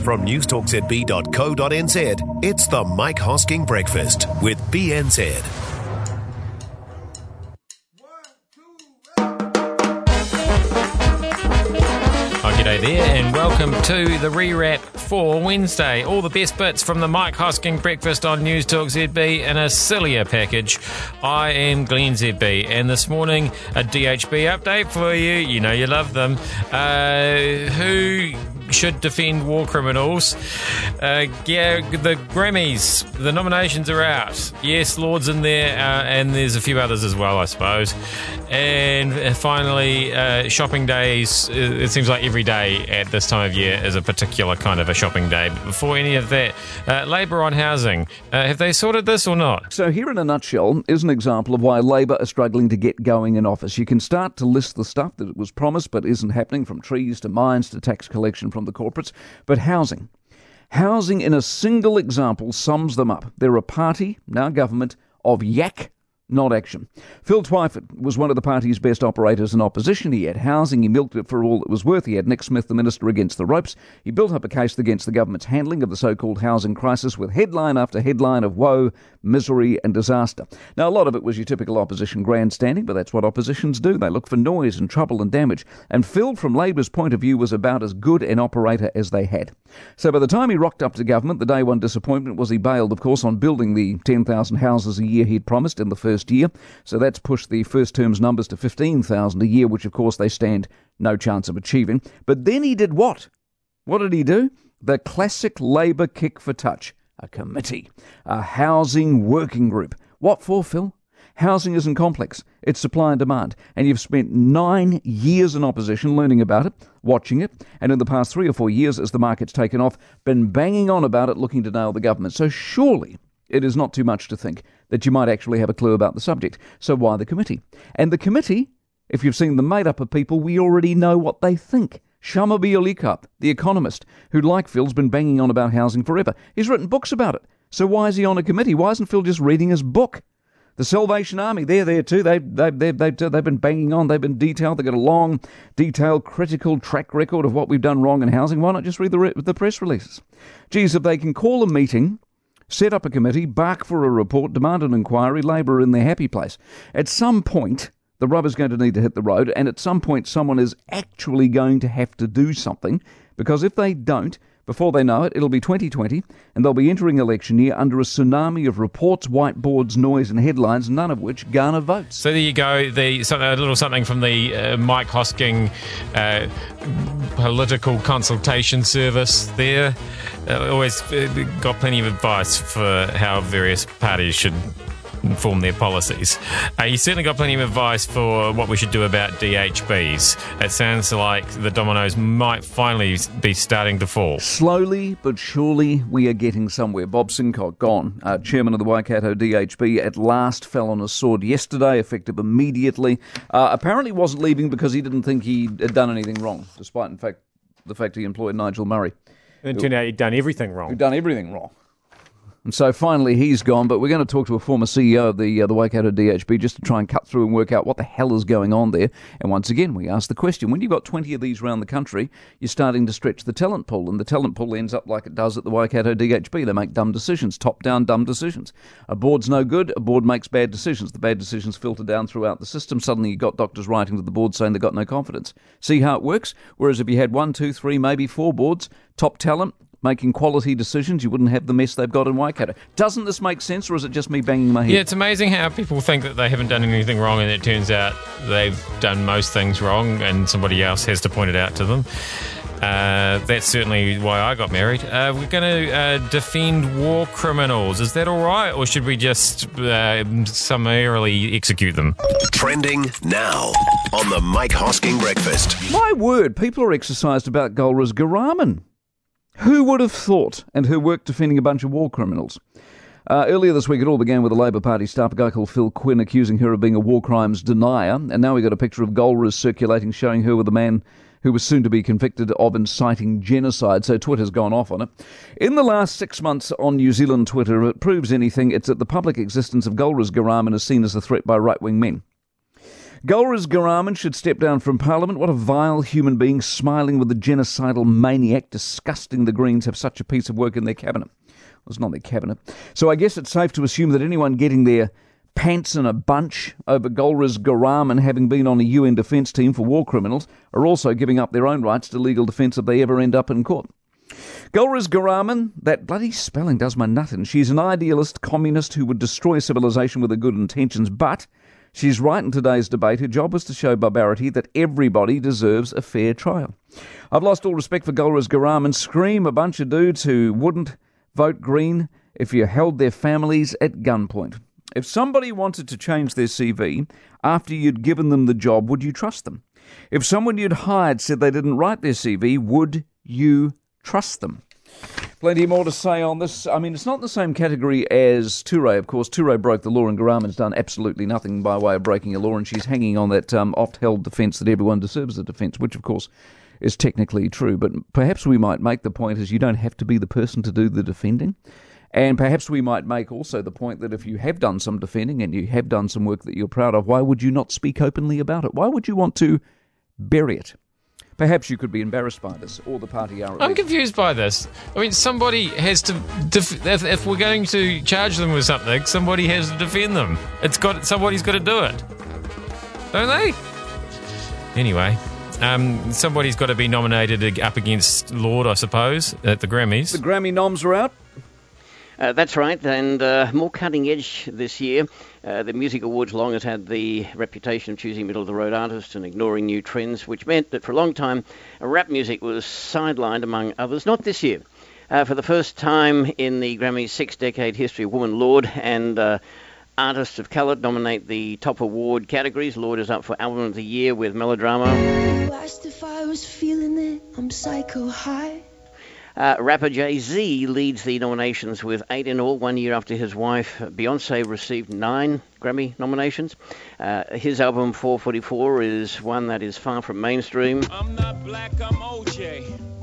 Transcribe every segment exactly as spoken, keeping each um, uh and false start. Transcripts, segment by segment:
From newstalk z b dot co dot n z, it's the Mike Hosking Breakfast with B N Z. G'day there and welcome to the rewrap for Wednesday. All the best bits from the Mike Hosking Breakfast on Newstalk Z B in a sillier package. I am Glenn Z B and this morning a D H B update for you. You know you love them. Uh, who should defend war criminals? Uh, yeah, the Grammys, the nominations are out. Yes, Lord's in there uh, and there's a few others as well, I suppose. And finally, uh, shopping days. It seems like every day at this time of year is a particular kind of a shopping day. But before any of that, uh, Labor on housing. Uh, have they sorted this or not? So here in a nutshell is an example of why Labor are struggling to get going in office. You can start to list the stuff that was promised but isn't happening, from trees to mines to tax collection from the corporates. But housing. Housing in a single example sums them up. They're a party, now government, of yak, not action. Phil Twyford was one of the party's best operators in opposition. He had housing, he milked it for all it was worth. He had Nick Smith, the minister, against the ropes. He built up a case against the government's handling of the so-called housing crisis with headline after headline of woe, misery and disaster. Now, a lot of it was your typical opposition grandstanding, but that's what oppositions do. They look for noise and trouble and damage. And Phil, from Labor's point of view, was about as good an operator as they had. So by the time he rocked up to government, the day one disappointment was he bailed, of course, on building the ten thousand houses a year he'd promised in the first year. So that's pushed the first term's numbers to fifteen thousand a year, which of course they stand no chance of achieving. But then he did what? What did he do? The classic Labor kick for touch. A committee. A housing working group. What for, Phil? Housing isn't complex. It's supply and demand. And you've spent nine years in opposition learning about it, watching it, and in the past three or four years as the market's taken off, been banging on about it, looking to nail the government. So surely it is not too much to think that you might actually have a clue about the subject. So why the committee? And the committee, if you've seen them made up of people, we already know what they think. Shama Biolikap, the economist, who, like Phil's, been banging on about housing forever. He's written books about it. So why is he on a committee? Why isn't Phil just reading his book? The Salvation Army, they're there too. They've, they've, they've, they've, they've been banging on. They've been detailed. They've got a long, detailed, critical track record of what we've done wrong in housing. Why not just read the, re- the press releases? Geez, if they can call a meeting, set up a committee, bark for a report, demand an inquiry, Labor are in their happy place. At some point, the rubber's going to need to hit the road, and at some point someone is actually going to have to do something, because if they don't, before they know it, it'll be twenty twenty, and they'll be entering election year under a tsunami of reports, whiteboards, noise and headlines, none of which garner votes. So there you go, the a little something from the uh, Mike Hosking uh, political consultation service there. Uh, always uh, got plenty of advice for how various parties should form their policies. Uh, you certainly got plenty of advice for what we should do about D H Bs. It sounds like the dominoes might finally be starting to fall. Slowly but surely we are getting somewhere. Bob Sincock, gone. Uh, chairman of the Waikato D H B, at last fell on a sword yesterday, effective immediately. Uh, apparently wasn't leaving because he didn't think he had done anything wrong, despite, in fact, the fact he employed Nigel Murray. And it turned out he'd done everything wrong. He'd done everything wrong. And so finally he's gone, but we're going to talk to a former C E O of the uh, the Waikato D H B just to try and cut through and work out what the hell is going on there. And once again, we ask the question, when you've got twenty of these around the country, you're starting to stretch the talent pool, and the talent pool ends up like it does at the Waikato D H B. They make dumb decisions, top-down dumb decisions. A board's no good, a board makes bad decisions. The bad decisions filter down throughout the system. Suddenly you've got doctors writing to the board saying they've got no confidence. See how it works? Whereas if you had one, two, three, maybe four boards, top talent, making quality decisions, you wouldn't have the mess they've got in Waikato. Doesn't this make sense, or is it just me banging my head? Yeah, it's amazing how people think that they haven't done anything wrong, and it turns out they've done most things wrong, and somebody else has to point it out to them. Uh, that's certainly why I got married. Uh, we're going to uh, defend war criminals. Is that all right, or should we just uh, summarily execute them? Trending now on the Mike Hosking Breakfast. My word, people are exercised about Golriz Garaman. Who would have thought? And who worked defending a bunch of war criminals. Uh, earlier this week, it all began with a Labor Party staff, a guy called Phil Quinn, accusing her of being a war crimes denier. And now we got a picture of Golriz circulating showing her with a man who was soon to be convicted of inciting genocide. So Twitter's gone off on it. In the last six months on New Zealand Twitter, if it proves anything, it's that the public existence of Golriz Garaman is seen as a threat by right-wing men. Gulriz Garaman should step down from Parliament. What a vile human being, smiling with a genocidal maniac. Disgusting the Greens have such a piece of work in their cabinet. Well, it's not their cabinet. So I guess it's safe to assume that anyone getting their pants in a bunch over Gulriz Garaman having been on a U N defence team for war criminals are also giving up their own rights to legal defence if they ever end up in court. Gulriz Garaman, that bloody spelling does my nut in. She's an idealist communist who would destroy civilization with her good intentions, but she's right in today's debate. Her job was to show barbarity that everybody deserves a fair trial. I've lost all respect for Gulriz Garaman. Scream a bunch of dudes who wouldn't vote Green if you held their families at gunpoint. If somebody wanted to change their C V after you'd given them the job, would you trust them? If someone you'd hired said they didn't write their C V, would you trust them? Plenty more to say on this. I mean, it's not the same category as Toure, of course. Toure broke the law and Garaman's done absolutely nothing by way of breaking a law, and she's hanging on that um, oft-held defence that everyone deserves a defence, which, of course, is technically true. But perhaps we might make the point is you don't have to be the person to do the defending. And perhaps we might make also the point that if you have done some defending and you have done some work that you're proud of, why would you not speak openly about it? Why would you want to bury it? Perhaps you could be embarrassed by this, or the party are. I'm confused by this. I mean, somebody has to, def- if, if we're going to charge them with something, somebody has to defend them. It's got somebody's got to do it, don't they? Anyway, um, somebody's got to be nominated up against Lord, I suppose, at the Grammys. The Grammy noms are out. Uh, that's right, and uh, more cutting edge this year. Uh, the Music Awards long has had the reputation of choosing middle-of-the-road artists and ignoring new trends, which meant that for a long time, rap music was sidelined, among others. Not this year. Uh, for the first time in the Grammys' six-decade history, Woman Lord and uh, artists of colour dominate the top award categories. Lord is up for Album of the Year with Melodrama. You asked if I was feeling it, I'm psycho high. Uh, rapper Jay-Z leads the nominations with eight in all, one year after his wife Beyonce received nine Grammy nominations. Uh, his album four forty-four is one that is far from mainstream. I'm not black, I'm O J.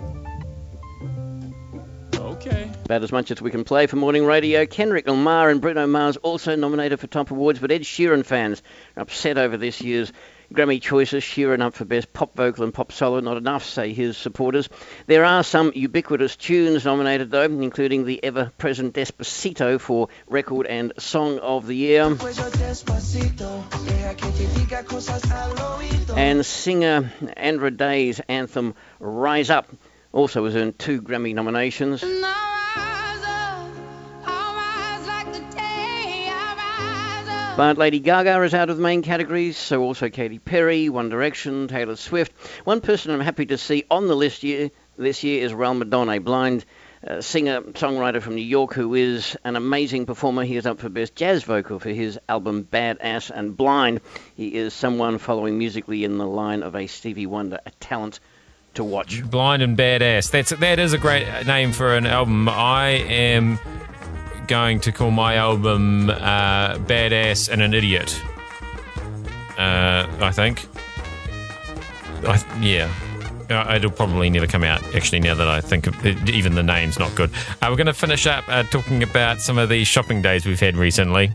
Okay. About as much as we can play for morning radio. Kendrick Lamar and Bruno Mars also nominated for top awards, but Ed Sheeran fans are upset over this year's Grammy choices. Sheeran up for Best Pop Vocal and Pop Solo. Not enough, say his supporters. There are some ubiquitous tunes nominated, though, including the ever-present Despacito for Record and Song of the Year. And singer Andra Day's anthem Rise Up also has earned two Grammy nominations. But Lady Gaga is out of the main categories, so also Katy Perry, One Direction, Taylor Swift. One person I'm happy to see on the list year, this year is Raul Madonna, a blind uh, singer-songwriter from New York who is an amazing performer. He is up for Best Jazz Vocal for his album Badass and Blind. He is someone following musically in the line of a Stevie Wonder, a talent to watch. Blind and Badass. That's that is a great name for an album. I am going to call my album uh, Badass and an Idiot. Uh, I think. I, yeah. Uh, it'll probably never come out, actually, now that I think of it, even the name's not good. Uh, we're going to finish up uh, talking about some of the shopping days we've had recently.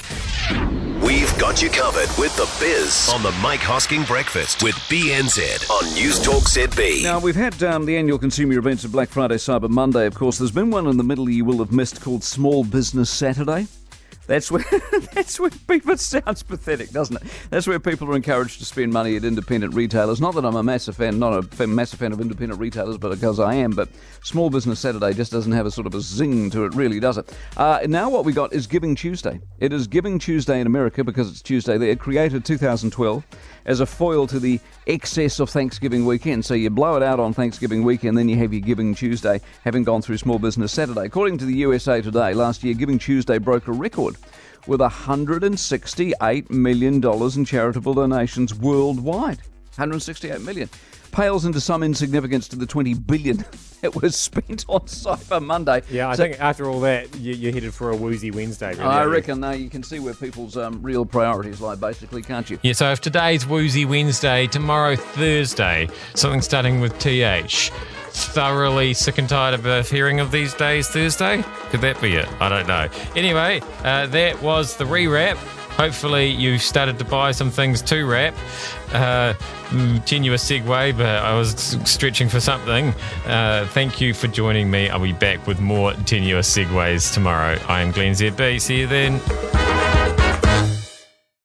We've got you covered with the biz on the Mike Hosking Breakfast with B N Z on News Talk Z B. Now, we've had um, the annual consumer events of Black Friday, Cyber Monday, of course. There's been one in the middle you will have missed called Small Business Saturday. That's where that's where people, it sounds pathetic, doesn't it? That's where people are encouraged to spend money at independent retailers. Not that I'm a massive fan, not a fan, massive fan of independent retailers, but because I am. But Small Business Saturday just doesn't have a sort of a zing to it, really, does it? Uh, now what we got is Giving Tuesday. It is Giving Tuesday in America because it's Tuesday there. Created two thousand twelve as a foil to the excess of Thanksgiving weekend. So you blow it out on Thanksgiving weekend, then you have your Giving Tuesday, having gone through Small Business Saturday. According to the U S A Today, last year Giving Tuesday broke a record with one hundred sixty-eight million dollars in charitable donations worldwide. one hundred sixty-eight million dollars. Pales into some insignificance to the twenty billion dollars that was spent on Cyber Monday. Yeah, I so, think after all that, you, you're headed for a woozy Wednesday. Really, I reckon no, you can see where people's um, real priorities lie, basically, can't you? Yeah, so if today's Woozy Wednesday, tomorrow Thursday, something starting with T H. Thoroughly sick and tired of uh, hearing of these days Thursday? Could that be it? I don't know. Anyway, uh, that was the rewrap. Hopefully you started to buy some things to wrap. Uh, tenuous segue, but I was stretching for something. Uh, thank you for joining me. I'll be back with more tenuous segues tomorrow. I am Glenn Z B. See you then.